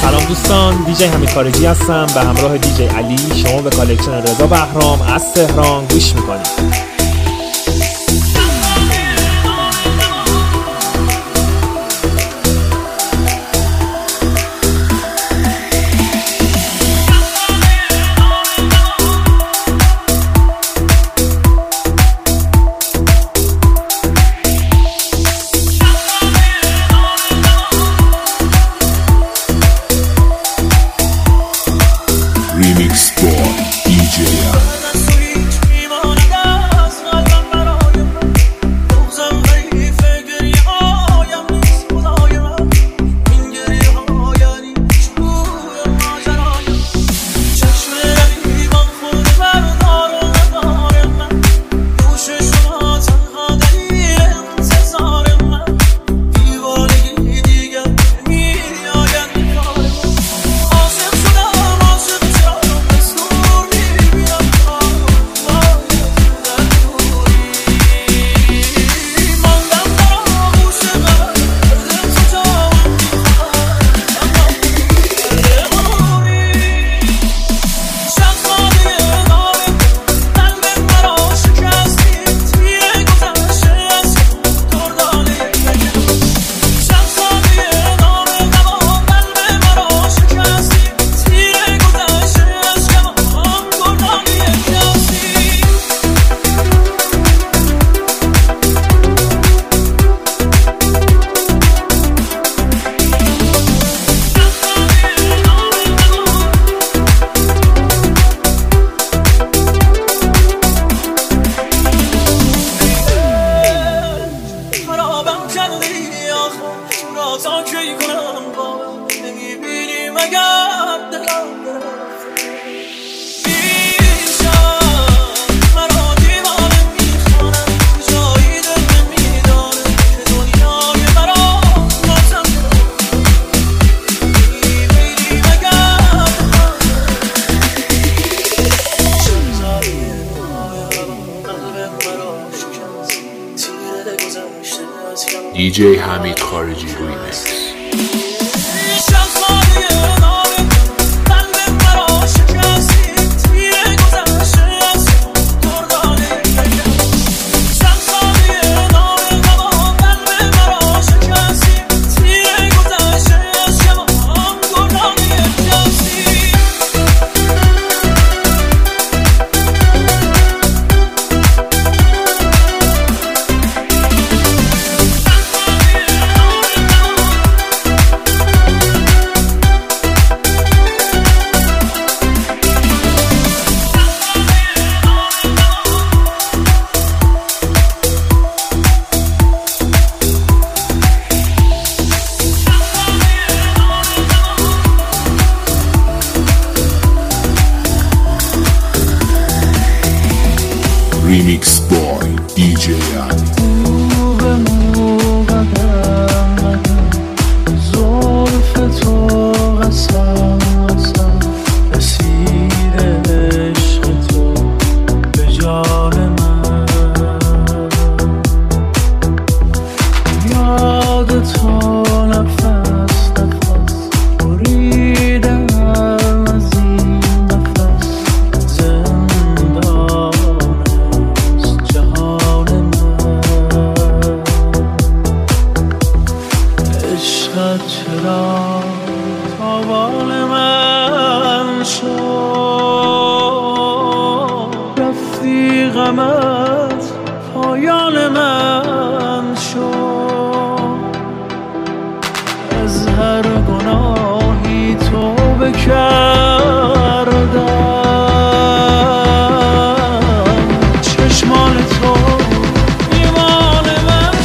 سلام دوستان، دیجی حمید خارجی هستم به همراه دیجی علی. شما به کالکشن رضا بهرام از تهران گوش میکنید. Remix Boy DJ DJ حمید خارجی ریمیکس. Remix Boy DJ غمت پایان من شد، از هر گناهی توبه کردم، چشمان تو ایمان من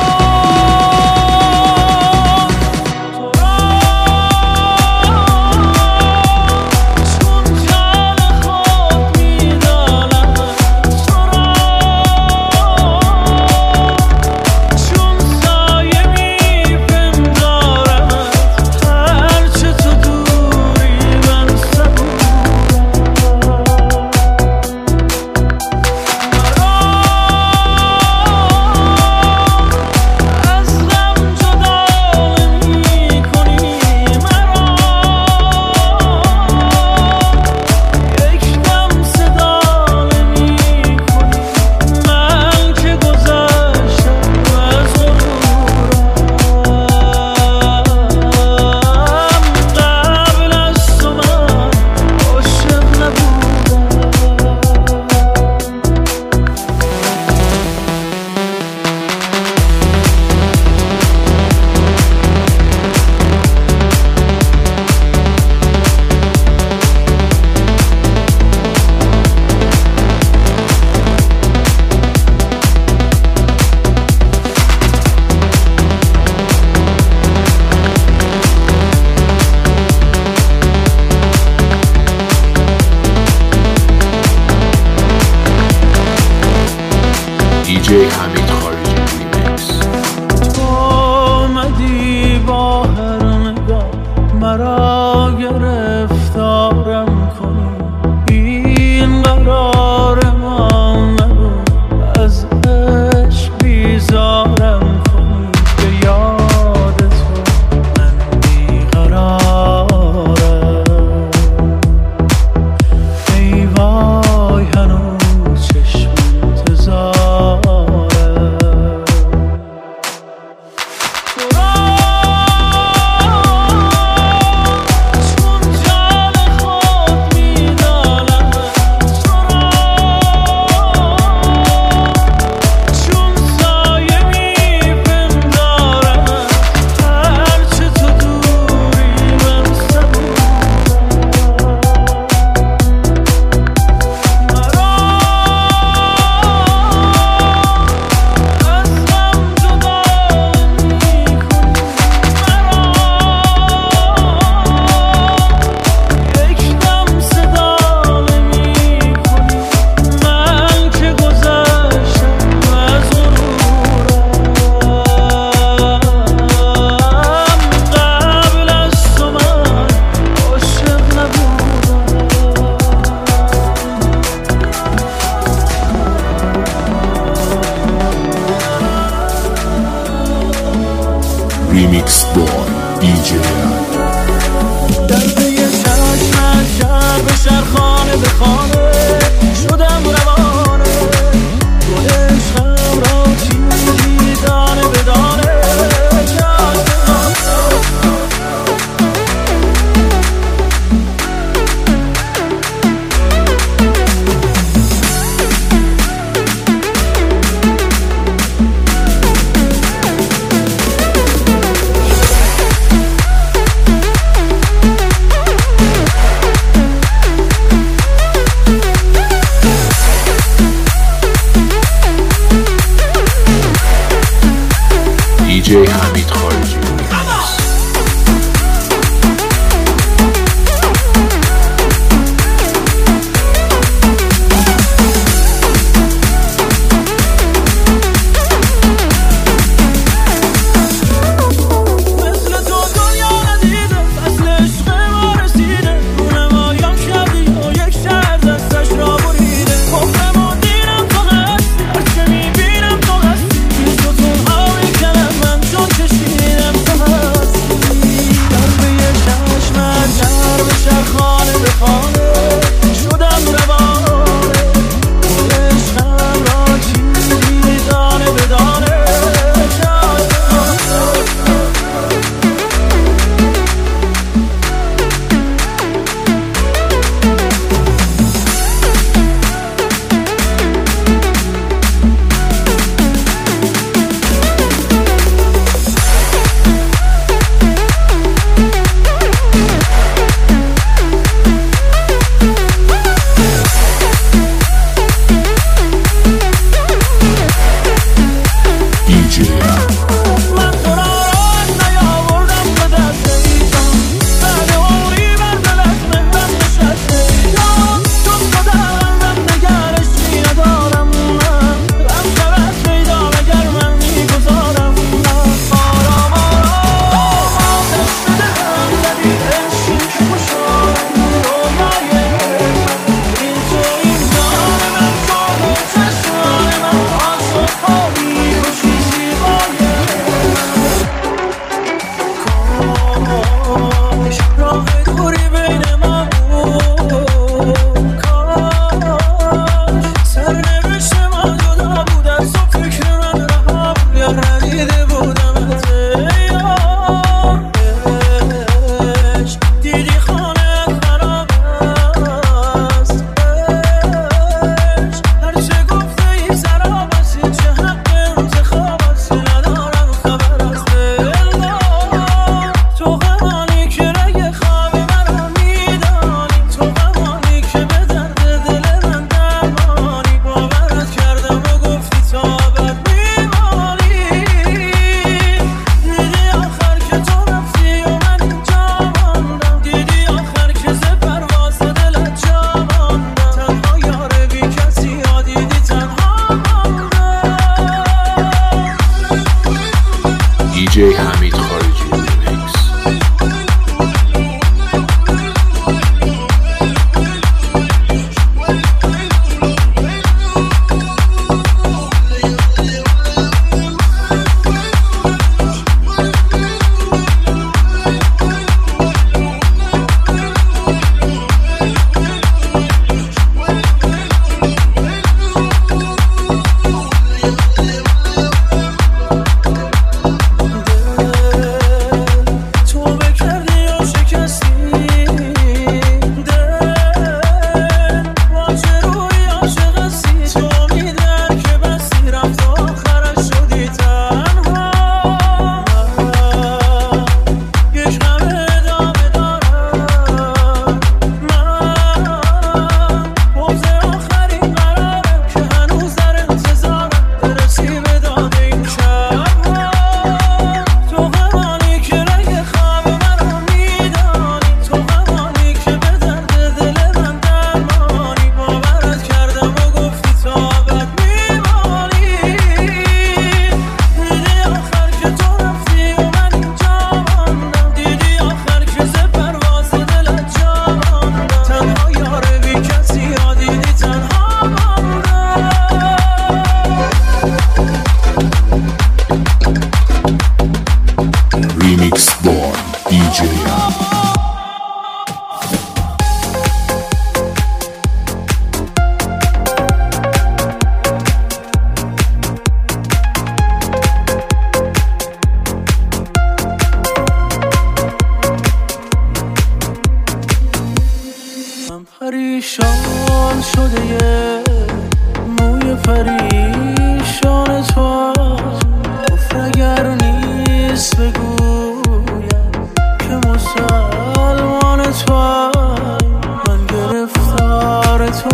شد. تو را چون جان خود میدانم، تو را DJ حمید خارجی ریمیکس. تو آمدی با هر نگاه مرا گرفتارم کنی، این قرار ما نبود از عشق بیزارم کنی. به یاد تو من بیقرارم، ای وای هنوز چشم انتظارم. تو را چون جان خود می‌دانم، تو را چون سایه می‌پندارم. هرچه تو دوری من صبورم، مرا از غم جدا می‌کنی، مرا یک دم صدا نمی‌کنی. من که گذشتم از غرورم، قبل از تو من عاشق نبودم. ریمیکس بای DJ دسته چشمت شرق شرخانه به خانه شدم روانه. تو عشقم را چیزی دانه به دانه DJ حمید خارجی ریمیکس. مثل تو دنیا ندیده، فصل عشق ما رسیده. رونمایم کردی و یک شهر دستش را بریده. کفرم و دینم تو هستی، هرچه میبینم تو هستی. این ستونها میکنم من چون کشیدم Remix by DJ پریشان شده یه موی پریشان تو گفت اگر نیست بگویم که مسلمان تو من گرفتار تو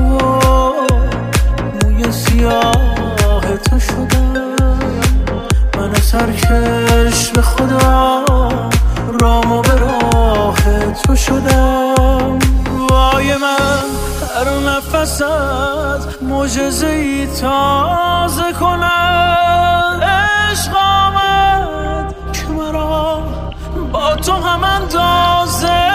موی سیاه تو شدم من سرکش به خدا رامو به راه تو شدم وای من هر نفست معجزه‌ای تازه کند عشق آمد که مرا با تو هم اندازه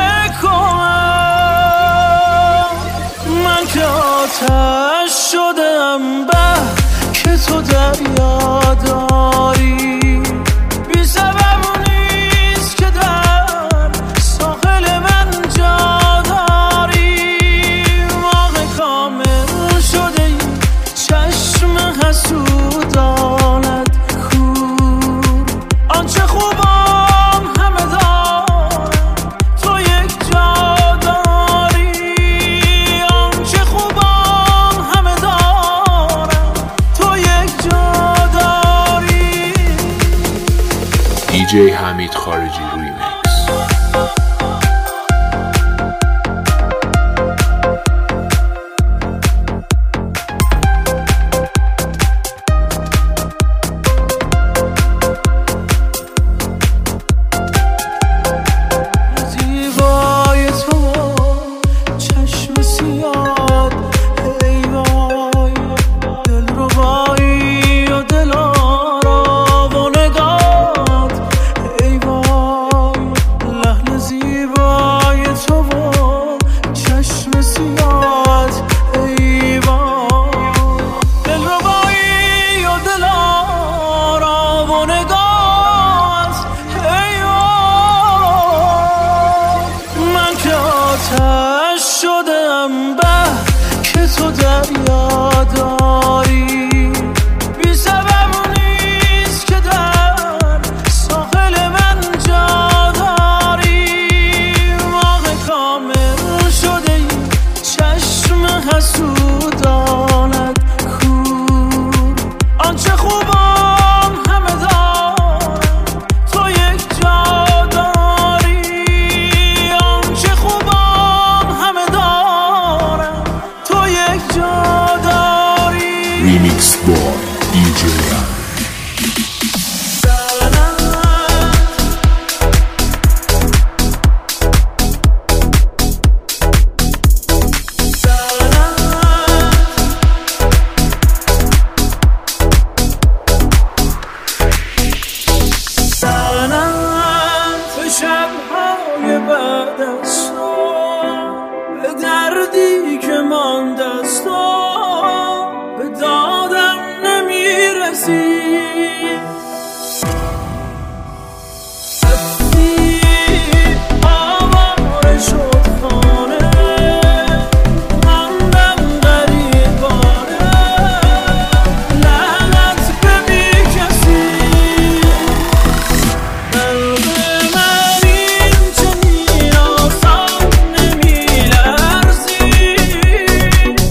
کند من که آتش شدم به که تو دریا داری بی سبب نیست که در ساحل من جا حسودانت کور آنچه خوبم همه دارم تو یک جا داری آنچه خوبم همه دارم تو یک جا داری DJ حمید خارجی ریمیکس شدم به که تو دریا داری بی سبب نیست که در ساحل من جا داری ماه کامل شده ای چشم حسودانت کور آنچه خوبم همه دارم تو یک جا داری آنچه خوبم Remix by DJ تو شب‌های بعد از تو به دردی که مانده از تو به دادم نمیرسی آواره شد خانه ماندم غریبانه لعنت به بی کسی قلب من این چنین آسان نمیلرزی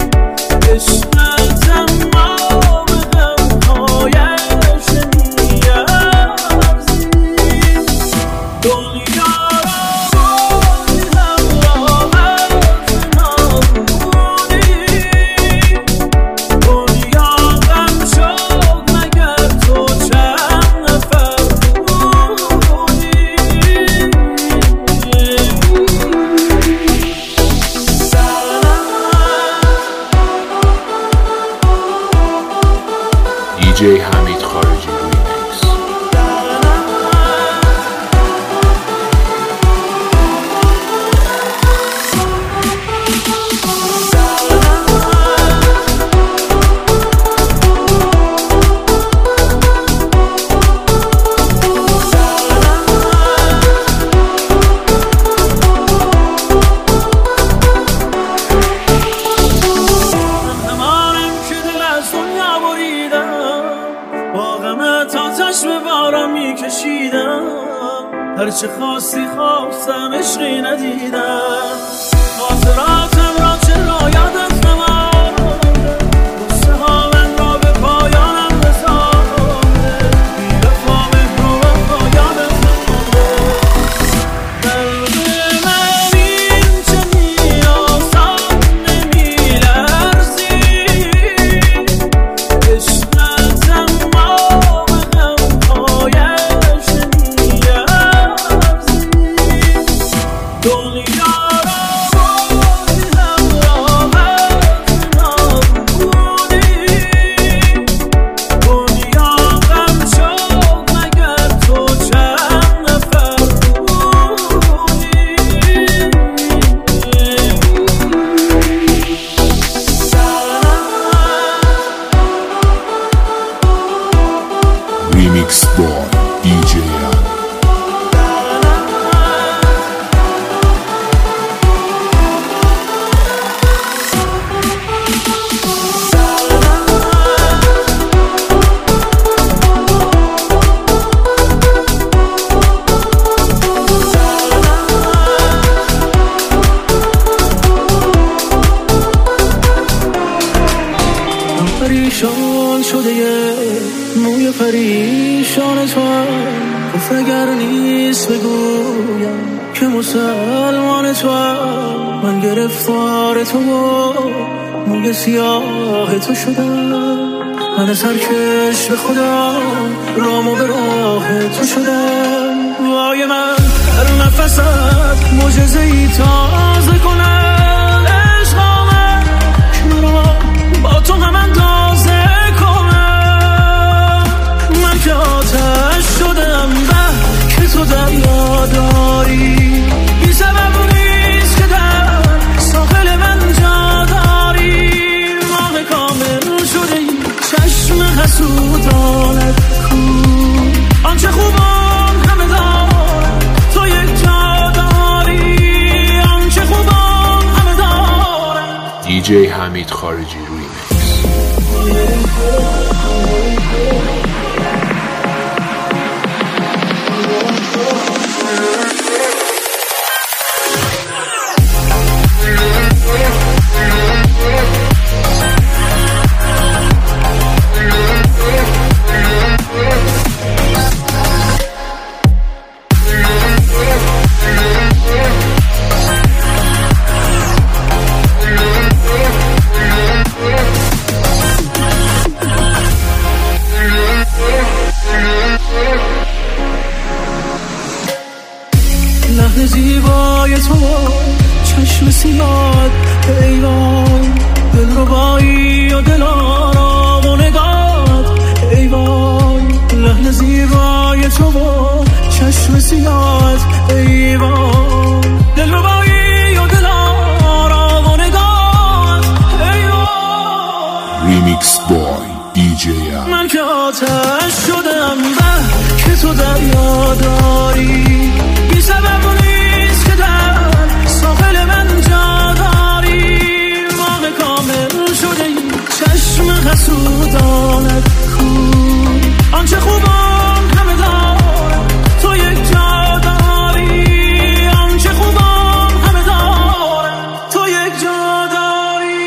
هرچه خواستی خواستم عشقی ندیدم خاطراتم را چرا یادت نمانده قصه ها من را به پایانم رسانده بی‌وفا مهر و وفا یادت نمانده درد من این چنین آسان نمی‌لرزی عشقت اما به غم‌هایش نمی‌ارزی دنیا Remix Boy DJ پریشان شده یه موی پریشان تو گفت اگر نیست بگویم که مسلمان تو من گرفتار تو موی سیاه تو شدم من سرکش به خدا رام و به راه تو شدم وای من هر نفست معجزه‌ای تازه کنم عشق آمد که مرا با تو هم اندازه کنم من که آتش شدم به که تو دریا داری بی سبب نیست که در ساحل من جا داری ماه کامل شده ای چشم حسودانت کو آنچه خوبان همه دارن تو یک جا داری آنچه خوبان همه دارن DJ حمید خارجی ریمیکس لحن زیبای تو چشم سیاد ایوان دل ربایی و دل آرام و نگات ایوان لحن زیبای تو چشم سیاد ایوان دل ربایی و دل آرام و نگات ایوان Remix Boy DJ من که آتش شدم به که تو دریا داری بی سبب نیست که در ساحل من جا داری ماه کامل شده ای چشم حسودانت کو آنچه خوبان همه دارن تو یک جا داری آنچه خوبان همه دارن تو یک جا داری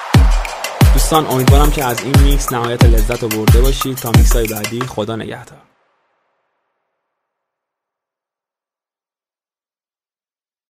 دوستان امیدوارم که از این میکس نهایت لذت رو برده باشید تا میکس های بعدی خدا نگهدار.